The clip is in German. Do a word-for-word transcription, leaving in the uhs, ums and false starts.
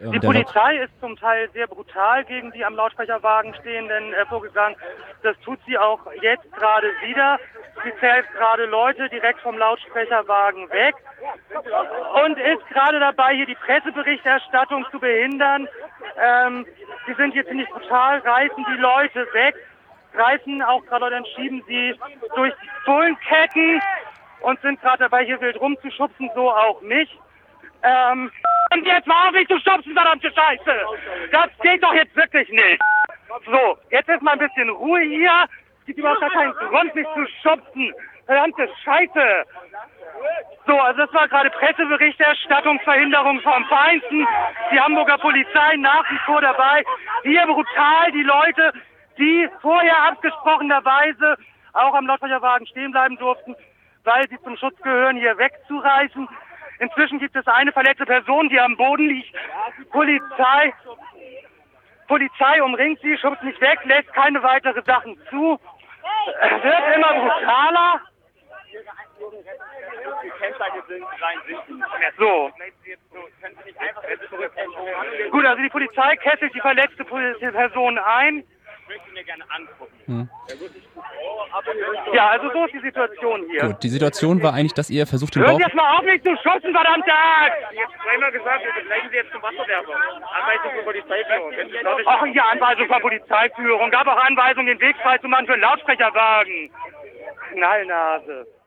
Die Polizei ist zum Teil sehr brutal gegen die am Lautsprecherwagen Stehenden äh, vorgegangen. Das tut sie auch jetzt gerade wieder. Sie zählt gerade Leute direkt vom Lautsprecherwagen weg und ist gerade dabei, hier die Presseberichterstattung zu behindern. Ähm, sie sind hier ziemlich brutal, reißen die Leute weg, reißen auch gerade Leute, dann schieben sie durch die Bullenketten und sind gerade dabei, hier wild rumzuschubsen, so auch mich. Ähm, und jetzt mal auf mich zu schubsen, verdammte Scheiße! Das geht doch jetzt wirklich nicht! So, jetzt ist mal ein bisschen Ruhe hier. Es gibt überhaupt gar keinen Grund, mich zu schubsen. Verdammte Scheiße! So, also das war gerade Presseberichterstattungsverhinderung vom Feinsten. Die Hamburger Polizei nach wie vor dabei. Hier brutal die Leute, die vorher abgesprochenerweise auch am Lautsprecherwagen stehen bleiben durften, weil sie zum Schutz gehören, hier wegzureißen. Inzwischen gibt es eine verletzte Person, die am Boden liegt. Polizei, Polizei umringt sie, schubst nicht weg, lässt keine weiteren Sachen zu. Es wird immer brutaler. So. Gut, also die Polizei kesselt die verletzte Person ein. Ich möchte mir gerne angucken. Hm. Ja, also so ist die Situation hier. Gut, die Situation war eigentlich, dass ihr versucht, den Bauch... Hören Sie jetzt mal auf, mich zu schubsen, verdammte Axt! Jetzt dreimal gesagt, wir begleiten Sie jetzt zum Wasserwerfer. Anweisung für Polizeiführung. Ach ja, Anweisung für Polizeiführung. Gab auch Anweisung, den Weg frei zu machen für einen Lautsprecherwagen. Knallnase.